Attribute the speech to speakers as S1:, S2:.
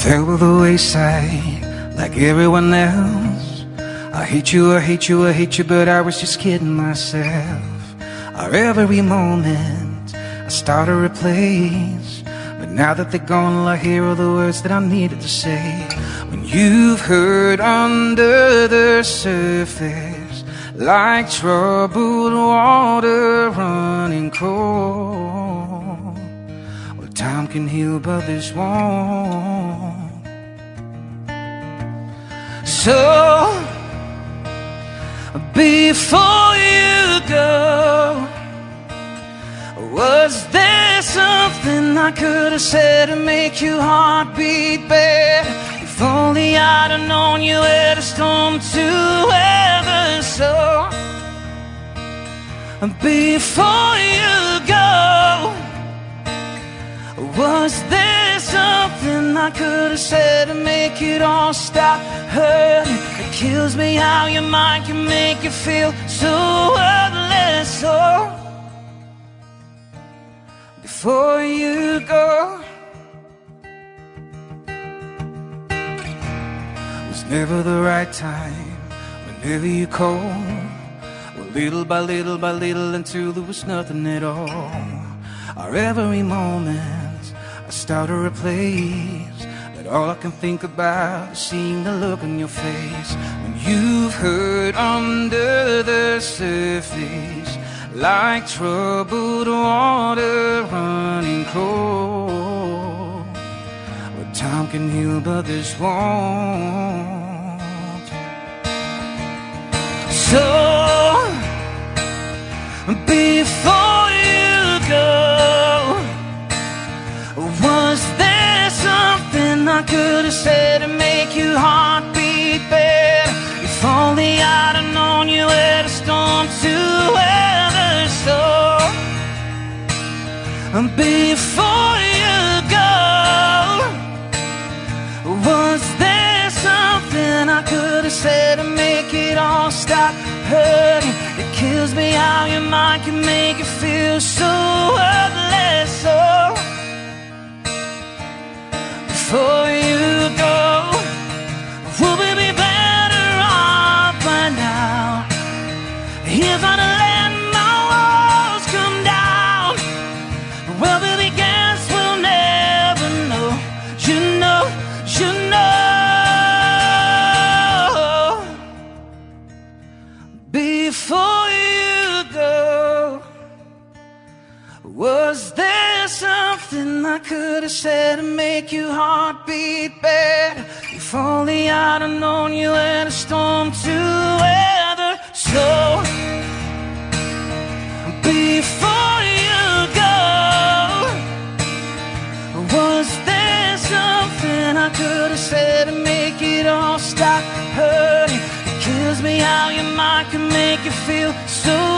S1: fell by the wayside like everyone else. I hate you, I hate you, I hate you, but I was just kidding myself. Every moment I start a place, but now that they're gone, I hear all the words that I needed to say. When you've heard under the surface, like troubled water running cold, well, time can heal, but this won't. So before you go, was there something I could have said to make your heart beat better? If only I'd have known you had a storm to weather. So before you go, was there something I could have said to make it all stop hurting? It kills me how your mind can make you feel so worthless. So before you go, it was never the right time. Whenever you called, well, little by little by little, until there was nothing at all. Or every moment I start a place, but all I can think about is seeing the look on your face. When you've heard under the surface, like troubled water running cold, well, time can heal, but this won't. So before you go, was there something I could have said to make your heart beat better? If only I'd have known you had a storm to weather. So before you go, was there something I could have said to make it all stop hurting? It kills me how your mind can make you feel so worthless. So before you go, would we be better off by now if I'd let my walls come down? Well, baby, guess we'll never know. You know, you know. Before you go, was there something I could have said to make your heart beat better? If only I'd have known you had a storm to weather. So before you go, was there something I could have said to make it all stop hurting? It kills me how your mind can make you feel so